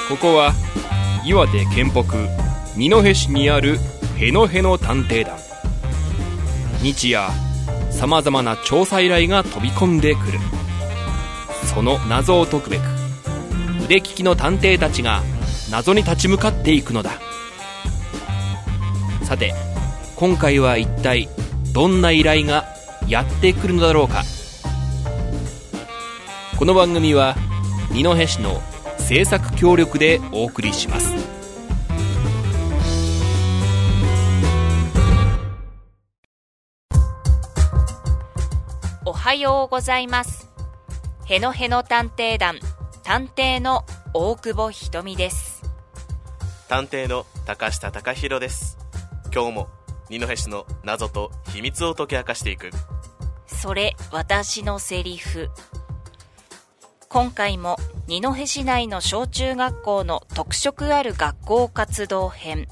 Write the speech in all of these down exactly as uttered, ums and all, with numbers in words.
ここは岩手県北二戸市にあるへのへの探偵団。日夜さまざまな調査依頼が飛び込んでくる。その謎を解くべく腕利きの探偵たちが謎に立ち向かっていくのだ。さて今回は一体どんな依頼がやってくるのだろうか。この番組は二戸市の制作協力でお送りします。 おはようございます。へのへの探偵団探偵の大久保ひとみです。 探偵の高下隆弘です。今日も二戸市の謎と秘密を解き明かしていく。 それ私のセリフ。今回も二戸市内の小中学校の特色ある学校活動編。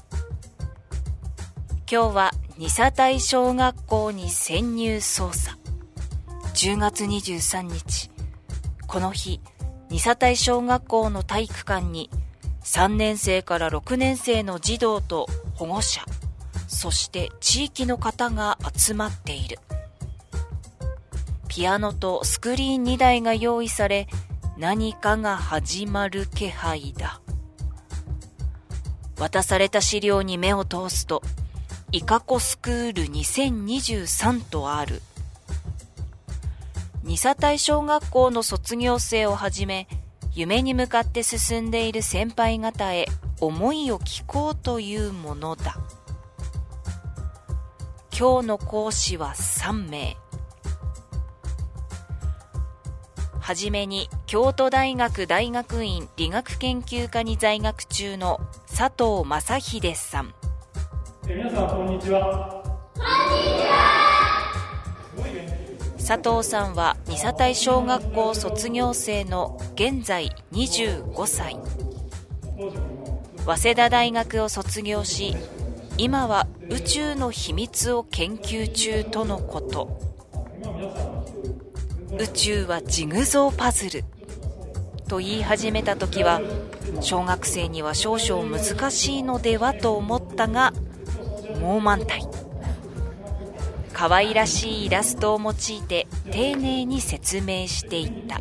今日は二佐台小学校に潜入捜査。じゅうがつにじゅうさんにち、この日二佐台小学校の体育館にさんねんせいからろくねんせいの児童と保護者、そして地域の方が集まっている。ピアノとスクリーンにだいが用意され、何かが始まる気配だ。渡された資料に目を通すと、イカコスクールにせんにじゅうさんとある。二佐台小学校の卒業生をはじめ、夢に向かって進んでいる先輩方へ思いを聞こうというものだ。今日の講師はさんめい。はじめに京都大学大学院理学研究科に在学中の佐藤正秀さん。 え皆さんこんにちは。 こんにちは。佐藤さんは二佐台小学校卒業生の現在にじゅうごさい。早稲田大学を卒業し、今は宇宙の秘密を研究中とのこと。宇宙はジグゾーパズルと言い始めた時は、小学生には少々難しいのではと思ったが、もう満タイ。可愛らしいイラストを用いて丁寧に説明していった。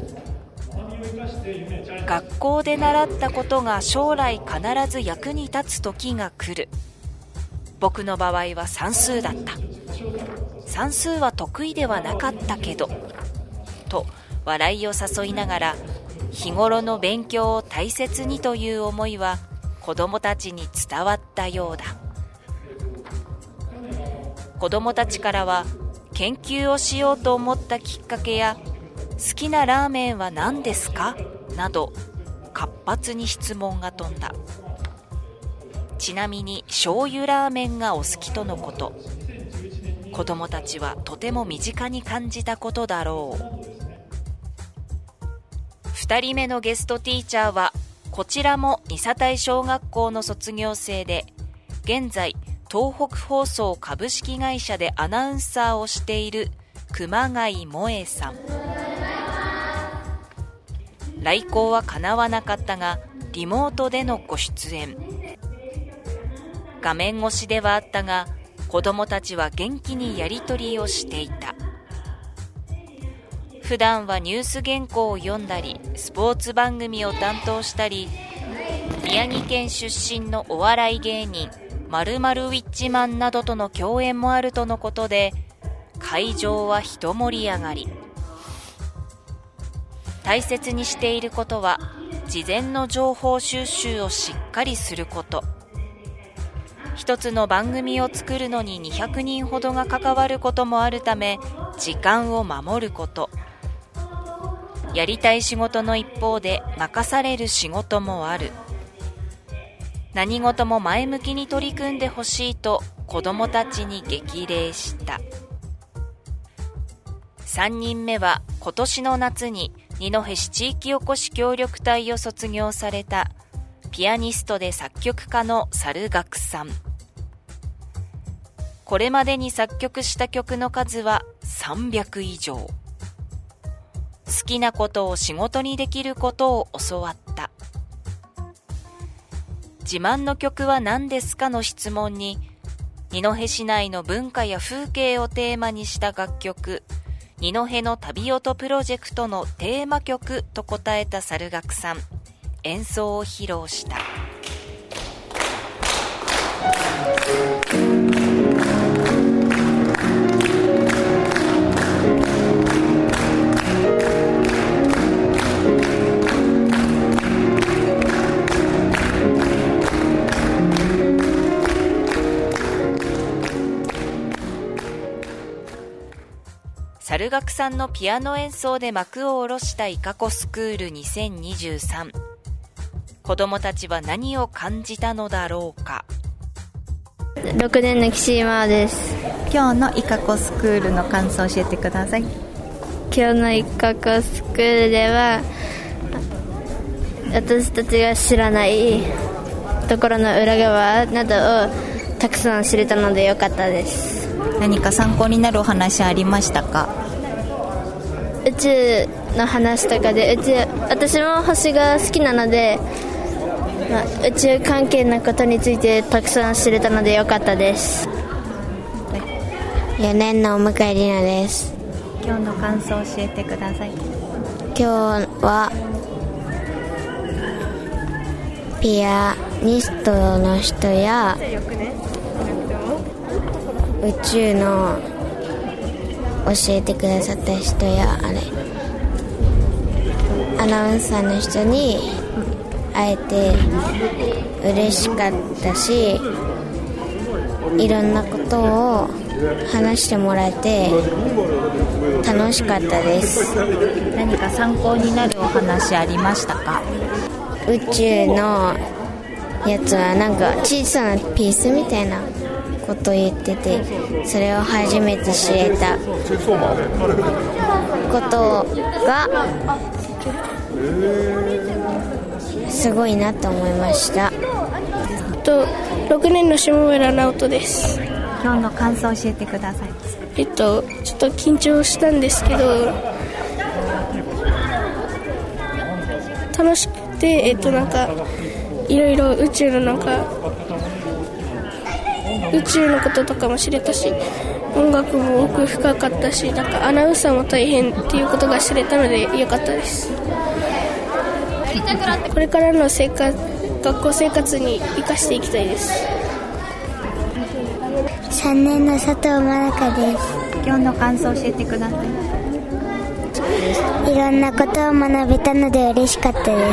学校で習ったことが将来必ず役に立つ時が来る。僕の場合は算数だった。算数は得意ではなかったけど、と笑いを誘いながら、日頃の勉強を大切にという思いは子どもたちに伝わったようだ。子どもたちからは、研究をしようと思ったきっかけや、好きなラーメンは何ですかなど活発に質問が飛んだ。ちなみに醤油ラーメンがお好きとのこと。子どもたちはとても身近に感じたことだろう。ふたりめのゲストティーチャーは、こちらも二佐台小学校の卒業生で、現在東北放送株式会社でアナウンサーをしている熊谷萌恵さん。来校は叶わなかったが、リモートでのご出演。画面越しではあったが、子どもたちは元気にやり取りをしていた。普段はニュース原稿を読んだり、スポーツ番組を担当したり、宮城県出身のお笑い芸人〇〇ウィッチマンなどとの共演もあるとのことで、会場は一盛り上がり。大切にしていることは、事前の情報収集をしっかりすること。一つの番組を作るのににひゃくにんほどが関わることもあるため、時間を守ること。やりたい仕事の一方で任される仕事もある。何事も前向きに取り組んでほしいと子どもたちに激励した。さんにんめは今年の夏に二戸市地域おこし協力隊を卒業されたピアニストで作曲家の猿楽さん。これまでに作曲した曲の数はさんびゃくいじょう。好きなことを仕事にできることを教わった。 自慢の曲は何ですかの質問に、二戸市内の文化や風景をテーマにした楽曲、二戸の旅音プロジェクトのテーマ曲と答えた猿楽さん。演奏を披露した。猿楽さんのピアノ演奏で幕を下ろしたイカコスクールにせんにじゅうさん。子どもたちは何を感じたのだろうか。 ろくねんの岸今です。 今日のイカコスクールの感想を教えてください。 今日のイカコスクールでは、私たちが知らないところの裏側などをたくさん知れたので良かったです。 何か参考になるお話ありましたか？ 宇宙の話とかで、宇宙、私も星が好きなので、まあ、宇宙関係のことについてたくさん知れたので良かったです。よねんのお迎えりなです。 今日の感想を教えてください。 今日はピアニストの人や宇宙の教えてくださった人やあれアナウンサーの人に会えて嬉しかったし、いろんなことを話してもらえて楽しかったです。 何か参考になるお話ありましたか？ 宇宙のやつはなんか小さなピースみたいなことを言ってて、それを初めて知れたことがすごいなと思いました。 とろくねんの下村直人です。 今日の感想を教えてください。 えっとちょっと緊張したんですけど楽しくて、えっとなんかいろいろ宇宙のなんか宇宙のこととかも知れたし、音楽も奥深かったし、なんかアナウンサーも大変っていうことが知れたので良かったです。これからの生活、学校生活に生かしていきたいです。 さんねんの佐藤真香です。 今日の感想を教えてください。 いろんなことを学べたので嬉しかったです。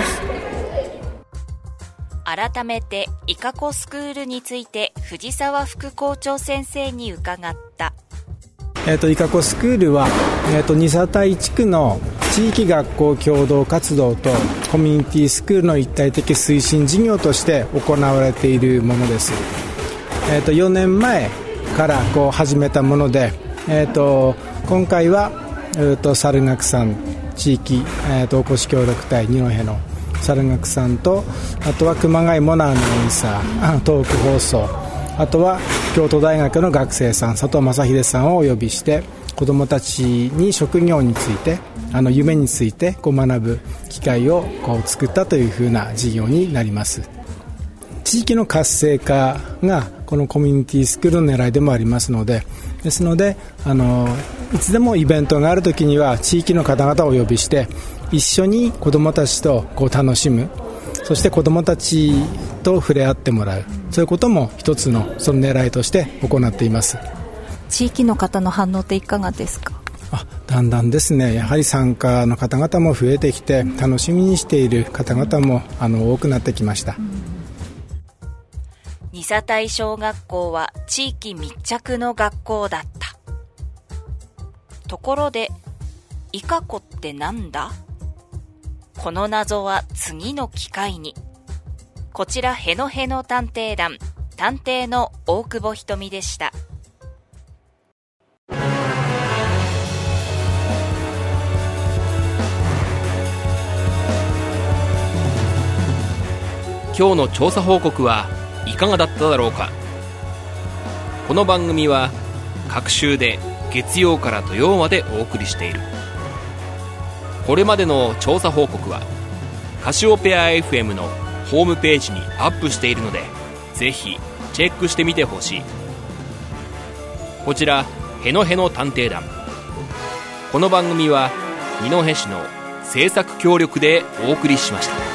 改めてイカコスクールについて藤沢副校長先生に伺った。 えー、とイカコスクールは、えー、と二佐台地区の地域学校共同活動とコミュニティスクールの一体的推進事業として行われているものです。えー、とよねんまえからこう始めたもので、えー、と今回は、えー、と猿楽さん地域、えー、とおこし協力隊二戸の猿楽さんと、あとは熊谷モナアナウンサー、トーク放送、あとは京都大学の学生さん佐藤正秀さんをお呼びして、子どもたちに職業について、あの夢についてこう学ぶ機会をこう作ったというふうな事業になります。地域の活性化がこのコミュニティスクールの狙いでもありますので、ですのであのいつでもイベントがあるときには地域の方々をお呼びして一緒に子どもたちとこう楽しむ、そして子どもたちと触れ合ってもらう、そういうことも一つのその狙いとして行っています。 地域の方の反応っていかがですか？ あだんだんですね、やはり参加の方々も増えてきて、楽しみにしている方々もあの多くなってきました。 二佐台小学校は地域密着の学校だった。ところでイカコってなんだ？この謎は次の機会に。こちらへのへの探偵団、探偵の大久保ひとみでした。 今日の調査報告はいかがだっただろうか。この番組は各週で月曜から土曜までお送りしている。これまでの調査報告はカシオペア エフエム のホームページにアップしているので、ぜひチェックしてみてほしい。こちらへのへの探偵団、この番組は二戸市の制作協力でお送りしました。